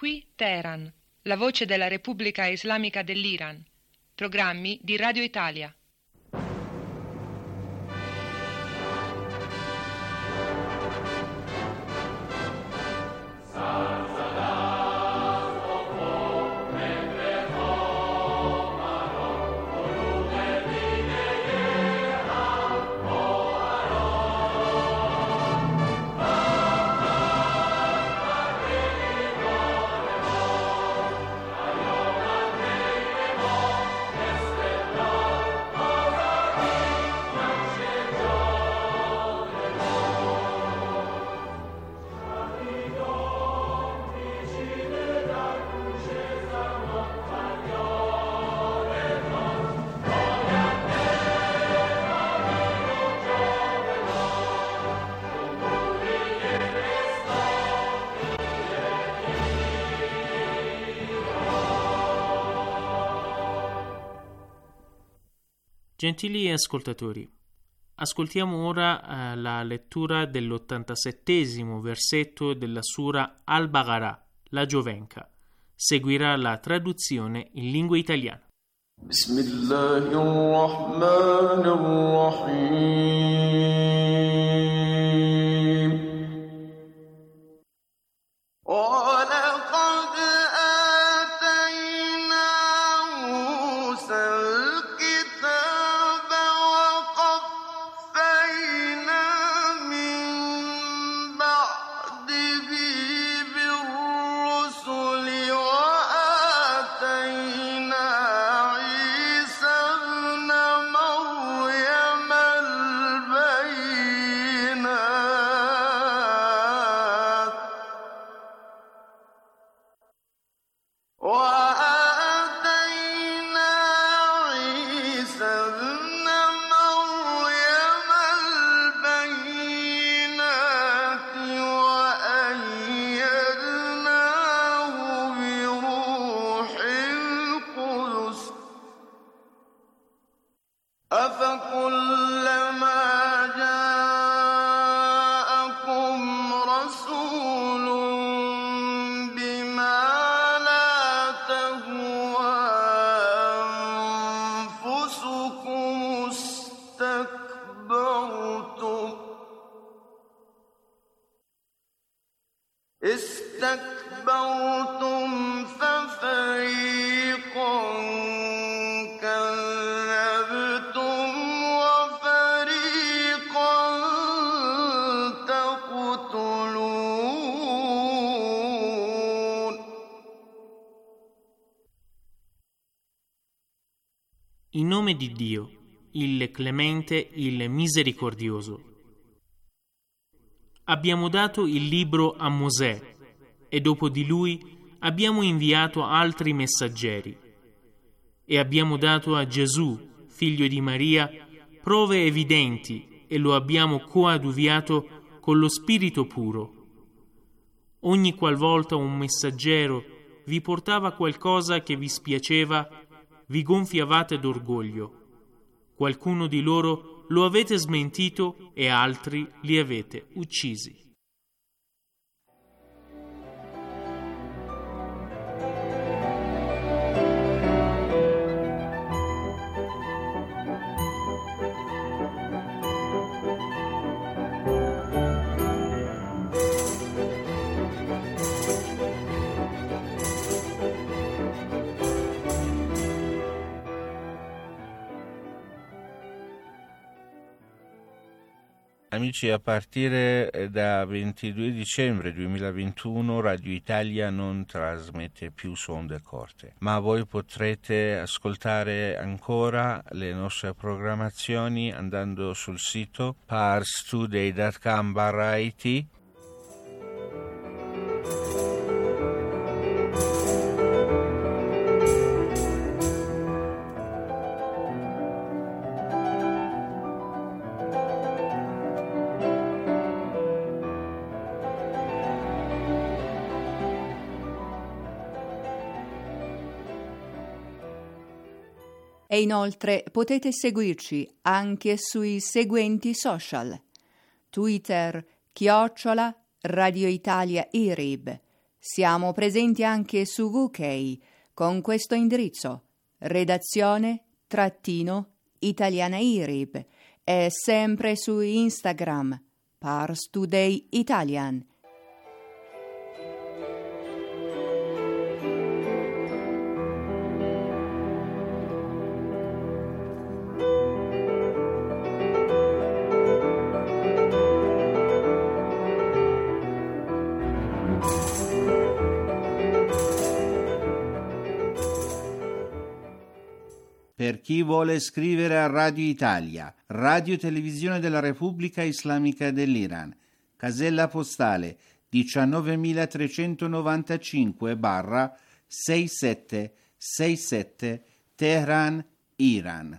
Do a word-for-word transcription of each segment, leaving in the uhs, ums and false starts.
Qui Teheran, la voce della Repubblica Islamica dell'Iran. Programmi di Radio Italia. Gentili ascoltatori, ascoltiamo ora eh, la lettura dell'ottantasettesimo versetto della Sura Al-Baqarah, la Giovenca. Seguirà la traduzione in lingua italiana. Bismillahirrahmanirrahim. استكبرتم ففريقا كذبتم وفريقا تقتلون. In nome di Dio, il Clemente, il Misericordioso. Abbiamo dato il libro a Mosè e dopo di lui abbiamo inviato altri messaggeri e abbiamo dato a Gesù, figlio di Maria, prove evidenti e lo abbiamo coadiuviato con lo Spirito puro. Ogni qualvolta un messaggero vi portava qualcosa che vi spiaceva, vi gonfiavate d'orgoglio. Qualcuno di loro lo avete smentito e altri li avete uccisi. Amici, a partire da ventidue dicembre duemilaventuno Radio Italia non trasmette più su onde corte, ma voi potrete ascoltare ancora le nostre programmazioni andando sul sito parstoday punto com barra it. E inoltre potete seguirci anche sui seguenti social: Twitter chiocciola Radio Italia I R I B, Siamo presenti anche su U K con questo indirizzo: redazione trattino italianairib, e sempre su Instagram Pars Today Italian. Per chi vuole scrivere a Radio Italia, Radio Televisione della Repubblica Islamica dell'Iran, casella postale diciannovemilatrecentonovantacinque sessantasette Teheran, Iran.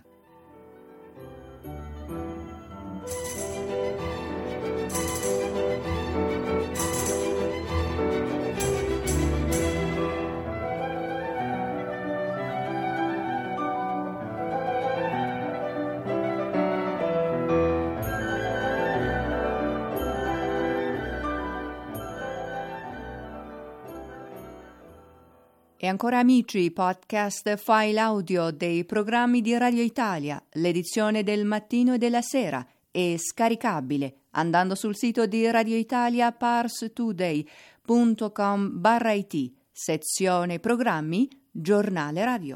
E ancora amici, podcast file audio dei programmi di Radio Italia, l'edizione del mattino e della sera, è scaricabile andando sul sito di Radio Italia parstoday punto com barra it, sezione programmi, giornale radio.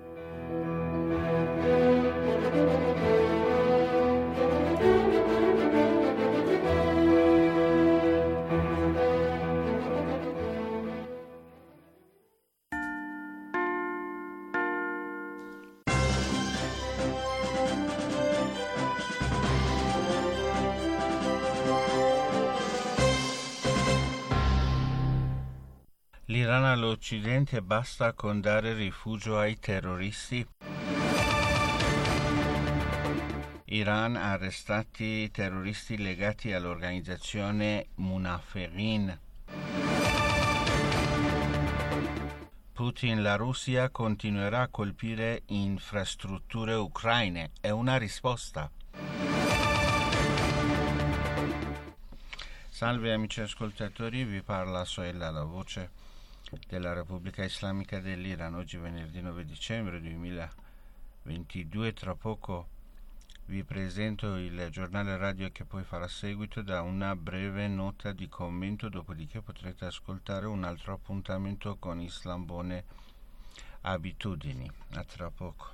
L'Iran all'Occidente basta con dare rifugio ai terroristi? Iran ha arrestati terroristi legati all'organizzazione Munafiqin. Putin, la Russia continuerà a colpire infrastrutture ucraine. È una risposta. Salve amici ascoltatori, vi parla Soella, la voce della Repubblica Islamica dell'Iran. Oggi venerdì nove dicembre duemilaventidue. Tra poco vi presento il giornale radio che poi farà seguito da una breve nota di commento, dopodiché potrete ascoltare un altro appuntamento con Islambone Abitudini. A tra poco.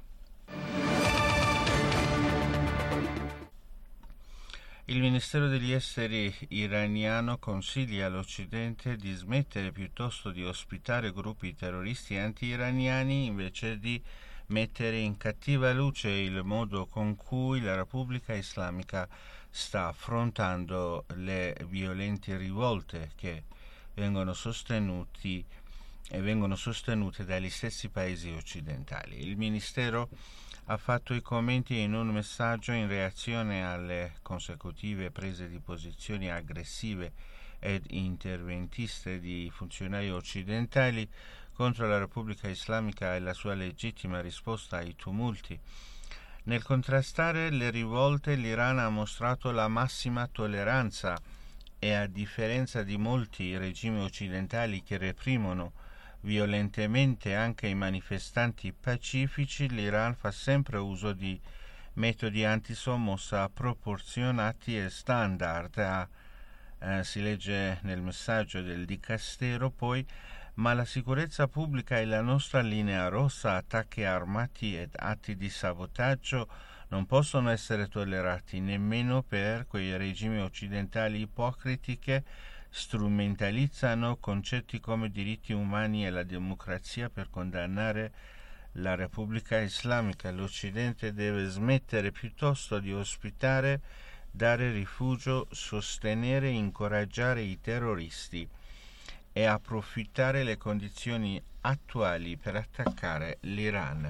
Il Ministero degli Esteri iraniano consiglia all'Occidente di smettere piuttosto di ospitare gruppi terroristi anti-iraniani invece di mettere in cattiva luce il modo con cui la Repubblica Islamica sta affrontando le violente rivolte che vengono sostenuti e vengono sostenute dagli stessi paesi occidentali. Il Ministero ha fatto i commenti in un messaggio in reazione alle consecutive prese di posizioni aggressive ed interventiste di funzionari occidentali contro la Repubblica Islamica e la sua legittima risposta ai tumulti. Nel contrastare le rivolte, l'Iran ha mostrato la massima tolleranza e, a differenza di molti regimi occidentali che reprimono violentemente anche i manifestanti pacifici, l'Iran fa sempre uso di metodi antisommossa proporzionati e standard. Ah, eh, si legge nel messaggio del Dicastero poi: ma la sicurezza pubblica è la nostra linea rossa, attacchi armati ed atti di sabotaggio non possono essere tollerati nemmeno per quei regimi occidentali ipocriti che strumentalizzano concetti come diritti umani e la democrazia per condannare la Repubblica Islamica. L'Occidente deve smettere piuttosto di ospitare, dare rifugio, sostenere e incoraggiare i terroristi e approfittare le condizioni attuali per attaccare l'Iran.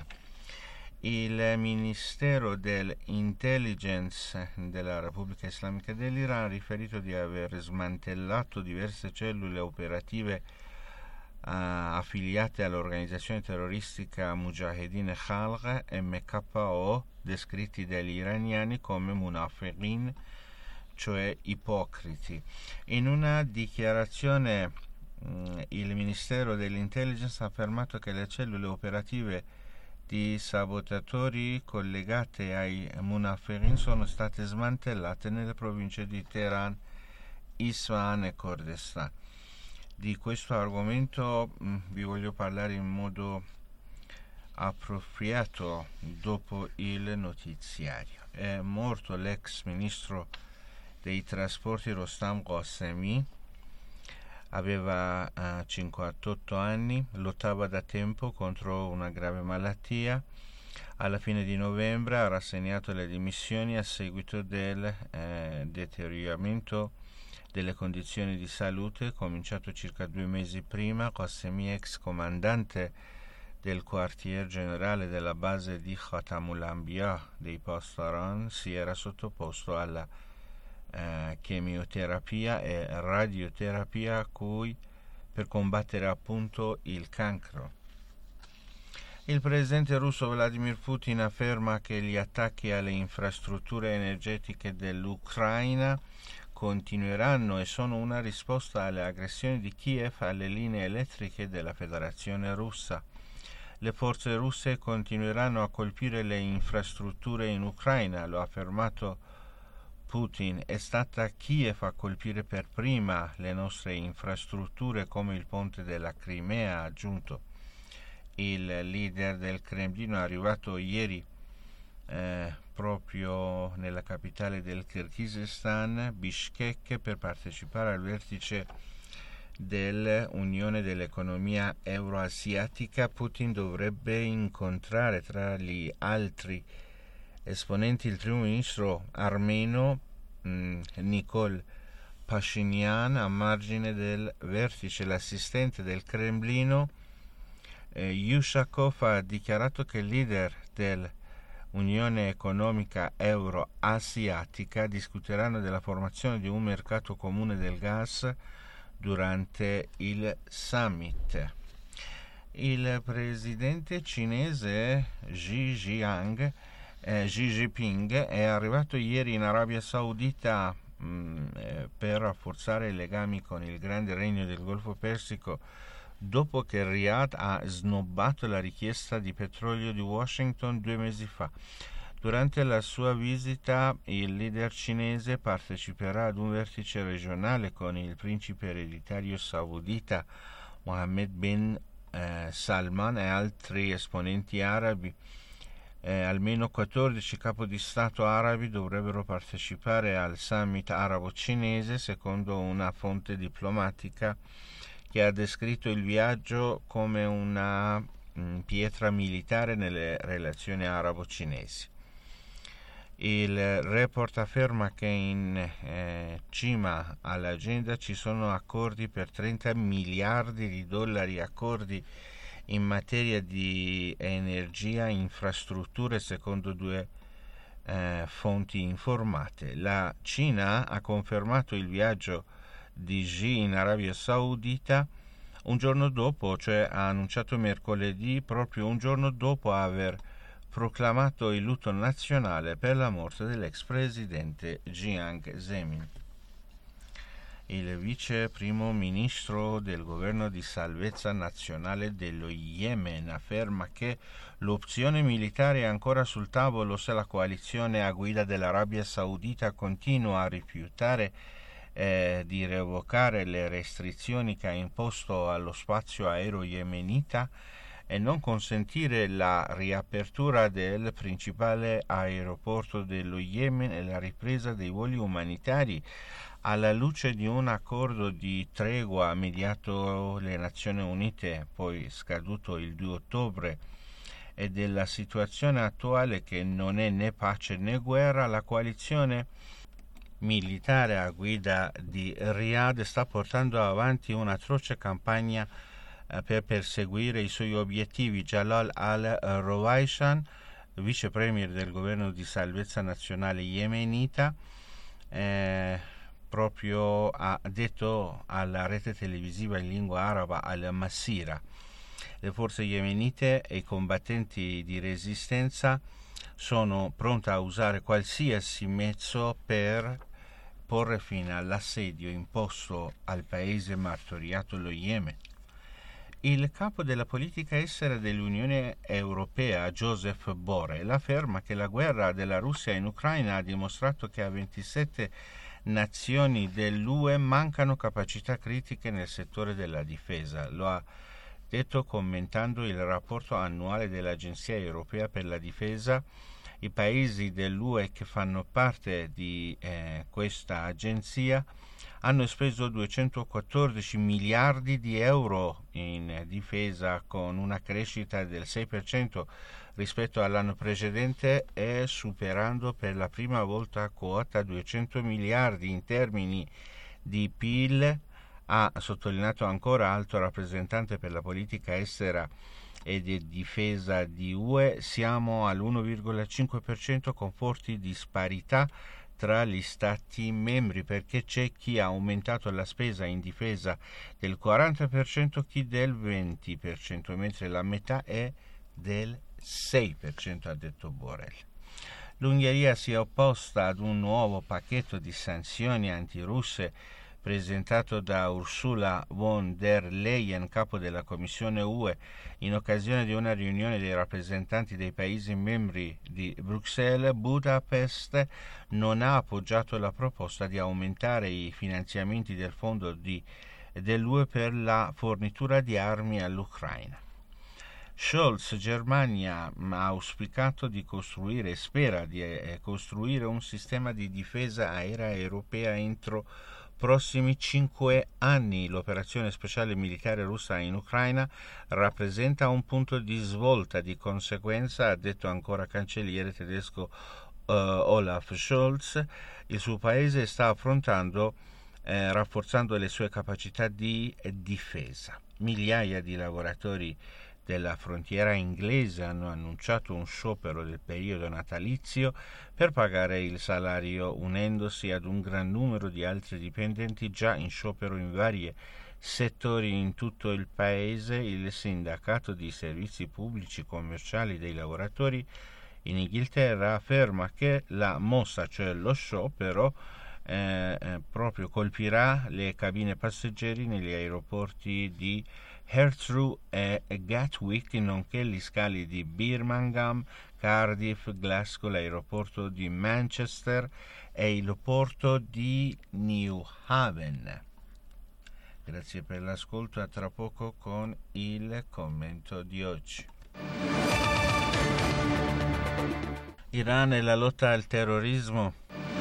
Il Ministero dell'Intelligence della Repubblica Islamica dell'Iran ha riferito di aver smantellato diverse cellule operative uh, affiliate all'organizzazione terroristica Mujahedin Khalq M K O, descritti dagli iraniani come Munafiqin, cioè ipocriti. In una dichiarazione il Ministero dell'Intelligence ha affermato che le cellule operative di sabotatori collegate ai Munafirin sono state smantellate nelle province di Teheran, Isfahan e Kurdistan. Di questo argomento mh, vi voglio parlare in modo appropriato dopo il notiziario. È morto l'ex ministro dei trasporti Rostam Ghasemi, aveva uh, cinquantotto anni, lottava da tempo contro una grave malattia. Alla fine di novembre ha rassegnato le dimissioni a seguito del eh, deterioramento delle condizioni di salute cominciato circa due mesi prima. Ghasemi, ex comandante del quartier generale della base di Khatamul Anbiya dei Pastaran, si era sottoposto alla eh, chemioterapia e radioterapia a cui per combattere appunto il cancro. Il presidente russo Vladimir Putin afferma che gli attacchi alle infrastrutture energetiche dell'Ucraina continueranno e sono una risposta alle aggressioni di Kiev alle linee elettriche della Federazione Russa. Le forze russe continueranno a colpire le infrastrutture in Ucraina, lo ha affermato Putin. È stata Kiev a colpire per prima le nostre infrastrutture come il ponte della Crimea, ha aggiunto. Il leader del Cremlino è arrivato ieri eh, proprio nella capitale del Kirghizistan, Bishkek, per partecipare al vertice dell'Unione dell'Economia Euroasiatica. Putin dovrebbe incontrare tra gli altri esponenti il primo ministro armeno mh, Nikol Pashinyan a margine del vertice. L'assistente del Cremlino eh, Yushakov ha dichiarato che il leader dell'Unione Economica Euroasiatica discuteranno della formazione di un mercato comune del gas durante il summit. Il presidente cinese Xi Jinping, eh, Xi Jinping è arrivato ieri in Arabia Saudita mh, eh, per rafforzare i legami con il grande regno del Golfo Persico dopo che Riyadh ha snobbato la richiesta di petrolio di Washington due mesi fa. Durante la sua visita il leader cinese parteciperà ad un vertice regionale con il principe ereditario saudita Mohammed bin eh, Salman e altri esponenti arabi. Eh, almeno quattordici capi di Stato arabi dovrebbero partecipare al summit arabo-cinese, secondo una fonte diplomatica che ha descritto il viaggio come una mh, pietra militare nelle relazioni arabo-cinesi. Il report afferma che in eh, cima all'agenda ci sono accordi per trenta miliardi di dollari, accordi in materia di energia e infrastrutture, secondo due eh, fonti informate. La Cina ha confermato il viaggio di Xi in Arabia Saudita un giorno dopo, cioè ha annunciato mercoledì, proprio un giorno dopo aver proclamato il lutto nazionale per la morte dell'ex presidente Jiang Zemin. Il vice primo ministro del governo di salvezza nazionale dello Yemen afferma che l'opzione militare è ancora sul tavolo se la coalizione a guida dell'Arabia Saudita continua a rifiutare eh, di revocare le restrizioni che ha imposto allo spazio aereo yemenita e non consentire la riapertura del principale aeroporto dello Yemen e la ripresa dei voli umanitari alla luce di un accordo di tregua mediato le Nazioni Unite, poi scaduto il due ottobre, e della situazione attuale che non è né pace né guerra. La coalizione militare a guida di Riyadh sta portando avanti un'atroce campagna per perseguire i suoi obiettivi. Jalal al-Rowaishan, vice premier del governo di salvezza nazionale yemenita, eh, proprio ha detto alla rete televisiva in lingua araba Al-Masira: le forze yemenite e i combattenti di resistenza sono pronte a usare qualsiasi mezzo per porre fine all'assedio imposto al paese martoriato lo Yemen. Il capo della politica estera dell'Unione Europea, Joseph Borrell, afferma che la guerra della Russia in Ucraina ha dimostrato che a ventisette nazioni dell'U E mancano capacità critiche nel settore della difesa. Lo ha detto commentando il rapporto annuale dell'Agenzia Europea per la Difesa. I paesi dell'U E che fanno parte di eh, questa agenzia hanno speso duecentoquattordici miliardi di euro in difesa, con una crescita del sei per cento rispetto all'anno precedente e superando per la prima volta quota duecento miliardi in termini di P I L, ha sottolineato ancora alto rappresentante per la politica estera e di difesa di U E. Siamo all'uno virgola cinque per cento con forti disparità tra gli stati membri, perché c'è chi ha aumentato la spesa in difesa del quaranta per cento, chi del venti per cento, mentre la metà è del sei per cento, ha detto Borrell. L'Ungheria si è opposta ad un nuovo pacchetto di sanzioni antirusse presentato da Ursula von der Leyen, capo della Commissione U E, in occasione di una riunione dei rappresentanti dei Paesi membri di Bruxelles. Budapest non ha appoggiato la proposta di aumentare i finanziamenti del fondo di, dell'U E per la fornitura di armi all'Ucraina. Scholz, Germania, ha auspicato di costruire e spera di eh, costruire un sistema di difesa aerea europea entro prossimi cinque anni. L'operazione speciale militare russa in Ucraina rappresenta un punto di svolta. Di conseguenza, ha detto ancora cancelliere tedesco uh, Olaf Scholz, il suo paese sta affrontando, eh, rafforzando le sue capacità di eh, difesa. Migliaia di lavoratori della frontiera inglese hanno annunciato un sciopero del periodo natalizio per pagare il salario, unendosi ad un gran numero di altri dipendenti già in sciopero in vari settori in tutto il paese. Il sindacato di servizi pubblici commerciali dei lavoratori in Inghilterra afferma che la mossa, cioè lo sciopero, eh, eh, proprio colpirà le cabine passeggeri negli aeroporti di Heathrow e Gatwick, nonché gli scali di Birmingham, Cardiff, Glasgow, l'aeroporto di Manchester e il porto di New Haven. Grazie per l'ascolto, a tra poco con il commento di oggi. Iran e la lotta al terrorismo.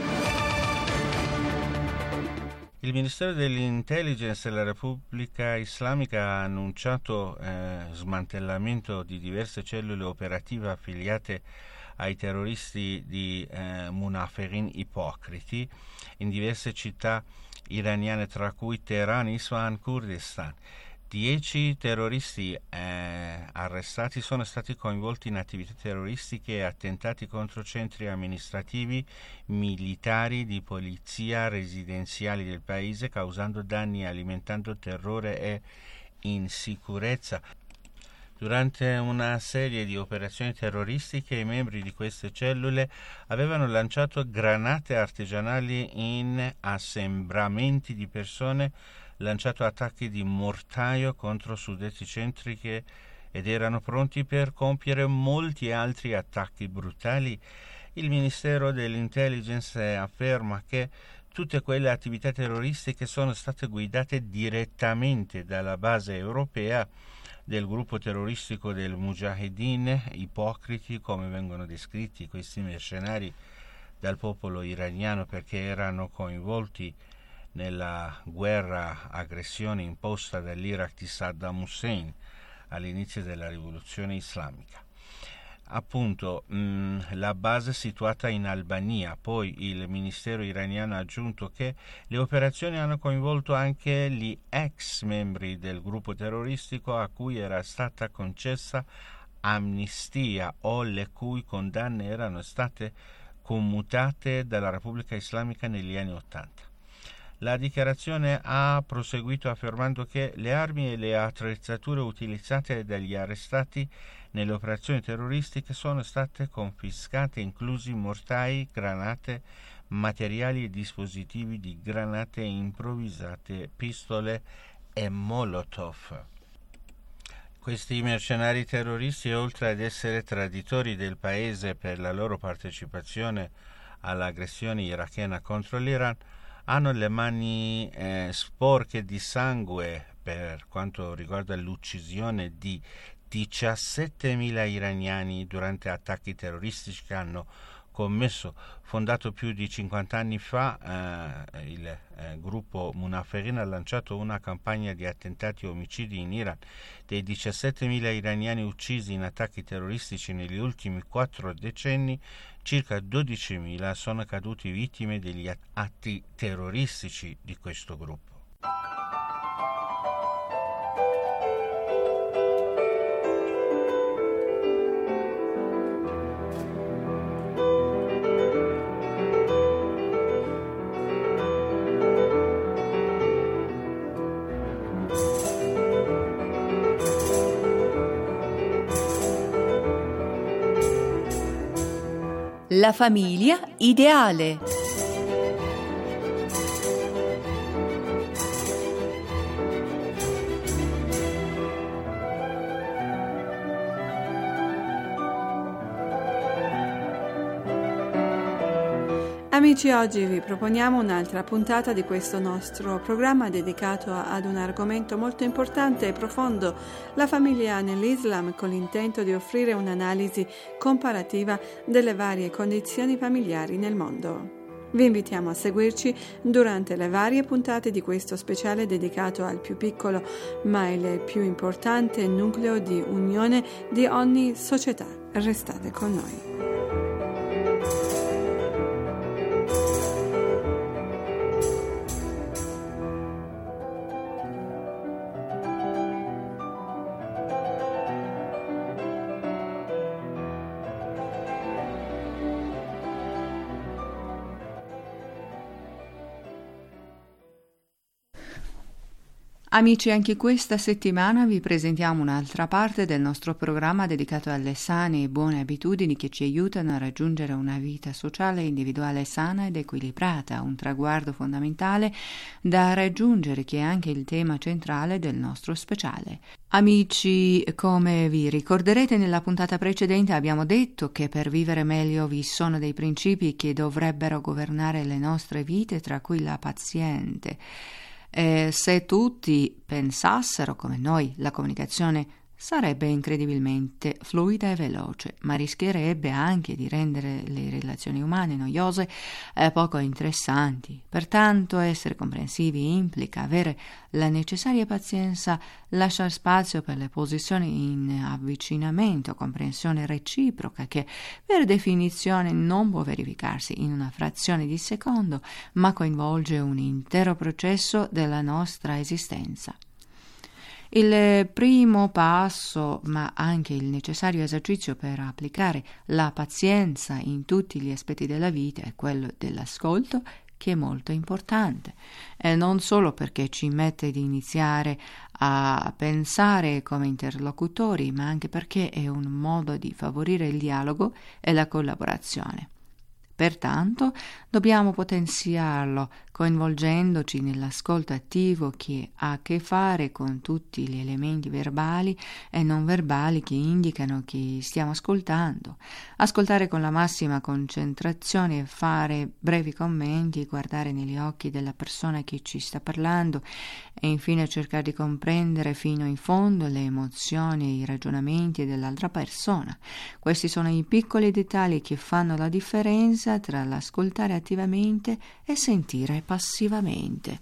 Il Ministero dell'Intelligence della Repubblica Islamica ha annunciato eh, smantellamento di diverse cellule operative affiliate ai terroristi di eh, Munafiqin ipocriti in diverse città iraniane, tra cui Teheran, Isfahan, Kurdistan. Dieci terroristi eh, arrestati sono stati coinvolti in attività terroristiche e attentati contro centri amministrativi, militari, di polizia, residenziali del paese, causando danni e alimentando terrore e insicurezza. Durante una serie di operazioni terroristiche, i membri di queste cellule avevano lanciato granate artigianali in assembramenti di persone, lanciato attacchi di mortaio contro suddetti centri che, ed erano pronti per compiere molti altri attacchi brutali. Il Ministero dell'Intelligence afferma che tutte quelle attività terroristiche sono state guidate direttamente dalla base europea del gruppo terroristico del Mujahideen ipocriti, come vengono descritti questi mercenari dal popolo iraniano, perché erano coinvolti nella guerra aggressione imposta dall'Iraq di Saddam Hussein all'inizio della rivoluzione islamica. Appunto, mh, la base situata in Albania. Poi il ministero iraniano ha aggiunto che le operazioni hanno coinvolto anche gli ex membri del gruppo terroristico a cui era stata concessa amnistia o le cui condanne erano state commutate dalla Repubblica Islamica negli anni Ottanta. La dichiarazione ha proseguito affermando che le armi e le attrezzature utilizzate dagli arrestati nelle operazioni terroristiche sono state confiscate, inclusi mortai, granate, materiali e dispositivi di granate improvvisate, pistole e molotov. Questi mercenari terroristi, oltre ad essere traditori del paese per la loro partecipazione all'aggressione irachena contro l'Iran, hanno le mani eh, sporche di sangue per quanto riguarda l'uccisione di diciassettemila iraniani durante attacchi terroristici che hanno commesso. Fondato più di cinquanta anni fa, eh, il eh, gruppo Munafiqin ha lanciato una campagna di attentati e omicidi in Iran. Dei diciassettemila iraniani uccisi in attacchi terroristici negli ultimi quattro decenni, circa dodicimila sono caduti vittime degli atti terroristici di questo gruppo. La famiglia ideale. Amici, oggi vi proponiamo un'altra puntata di questo nostro programma dedicato ad un argomento molto importante e profondo, la famiglia nell'Islam, con l'intento di offrire un'analisi comparativa delle varie condizioni familiari nel mondo. Vi invitiamo a seguirci durante le varie puntate di questo speciale dedicato al più piccolo ma il più importante nucleo di unione di ogni società. Restate con noi. Amici, anche questa settimana vi presentiamo un'altra parte del nostro programma dedicato alle sane e buone abitudini che ci aiutano a raggiungere una vita sociale e individuale sana ed equilibrata, un traguardo fondamentale da raggiungere che è anche il tema centrale del nostro speciale. Amici, come vi ricorderete, nella puntata precedente abbiamo detto che per vivere meglio vi sono dei principi che dovrebbero governare le nostre vite, tra cui la paziente. E se tutti pensassero come noi, la comunicazione sarebbe incredibilmente fluida e veloce, ma rischierebbe anche di rendere le relazioni umane noiose e poco interessanti. Pertanto essere comprensivi implica avere la necessaria pazienza, lasciare spazio per le posizioni in avvicinamento, comprensione reciproca che per definizione non può verificarsi in una frazione di secondo, ma coinvolge un intero processo della nostra esistenza. Il primo passo, ma anche il necessario esercizio per applicare la pazienza in tutti gli aspetti della vita, è quello dell'ascolto, che è molto importante, e non solo perché ci mette di iniziare a pensare come interlocutori, ma anche perché è un modo di favorire il dialogo e la collaborazione. Pertanto dobbiamo potenziarlo, coinvolgendoci nell'ascolto attivo che ha a che fare con tutti gli elementi verbali e non verbali che indicano che stiamo ascoltando. Ascoltare con la massima concentrazione, fare brevi commenti, guardare negli occhi della persona che ci sta parlando e infine cercare di comprendere fino in fondo le emozioni e i ragionamenti dell'altra persona. Questi sono i piccoli dettagli che fanno la differenza tra l'ascoltare attivamente e sentire passivamente.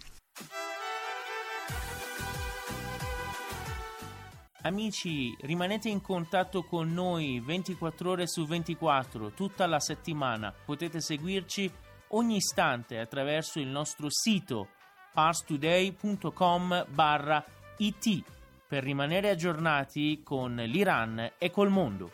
Amici, rimanete in contatto con noi ventiquattro ore su ventiquattro, tutta la settimana. Potete seguirci ogni istante attraverso il nostro sito parstoday.com barra it per rimanere aggiornati con l'Iran e col mondo.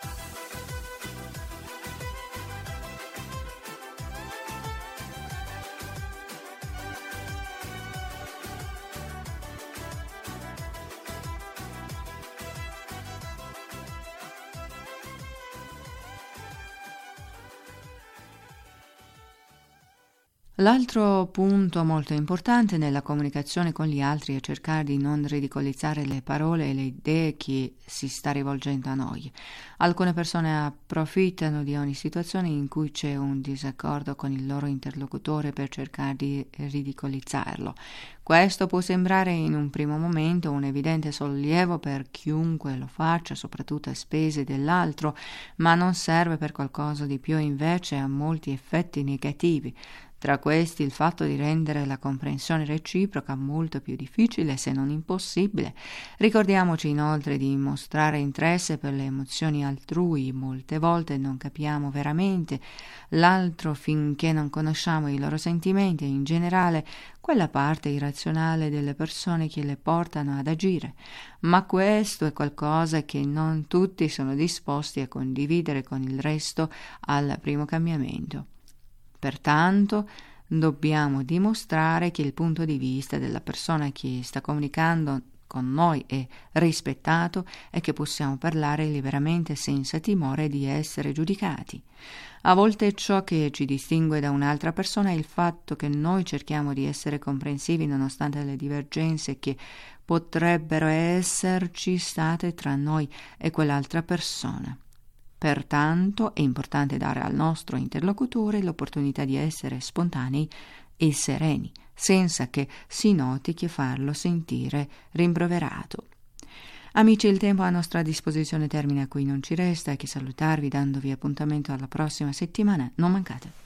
L'altro punto molto importante nella comunicazione con gli altri è cercare di non ridicolizzare le parole e le idee che si sta rivolgendo a noi. Alcune persone approfittano di ogni situazione in cui c'è un disaccordo con il loro interlocutore per cercare di ridicolizzarlo. Questo può sembrare in un primo momento un evidente sollievo per chiunque lo faccia, soprattutto a spese dell'altro, ma non serve per qualcosa di più, invece ha molti effetti negativi. Tra questi il fatto di rendere la comprensione reciproca molto più difficile, se non impossibile. Ricordiamoci inoltre di mostrare interesse per le emozioni altrui. Molte volte non capiamo veramente l'altro finché non conosciamo i loro sentimenti e in generale quella parte irrazionale delle persone che le portano ad agire. Ma questo è qualcosa che non tutti sono disposti a condividere con il resto al primo cambiamento. Pertanto dobbiamo dimostrare che il punto di vista della persona che sta comunicando con noi è rispettato e che possiamo parlare liberamente senza timore di essere giudicati. A volte ciò che ci distingue da un'altra persona è il fatto che noi cerchiamo di essere comprensivi nonostante le divergenze che potrebbero esserci state tra noi e quell'altra persona. Pertanto è importante dare al nostro interlocutore l'opportunità di essere spontanei e sereni, senza che si noti che farlo sentire rimproverato. Amici, il tempo a nostra disposizione termina qui, non ci resta che salutarvi dandovi appuntamento alla prossima settimana. Non mancate.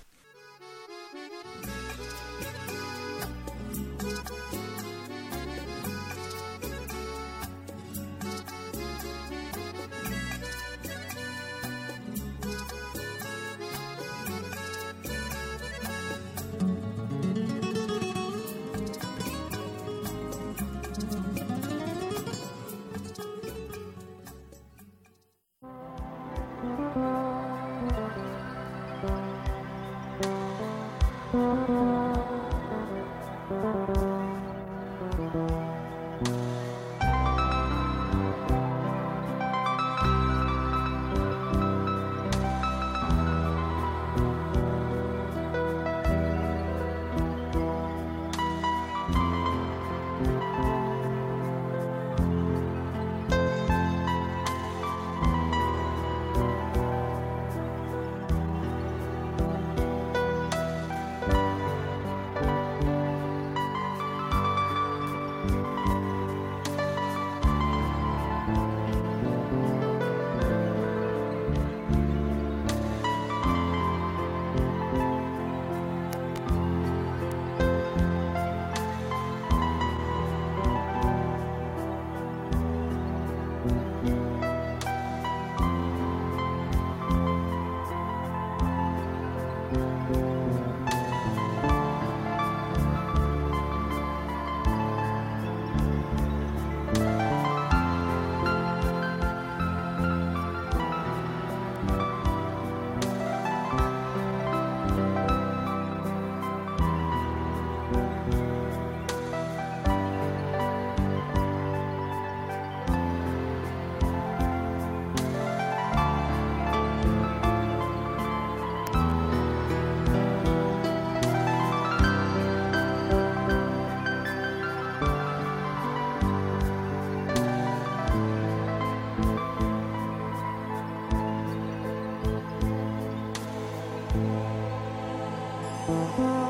Thank you.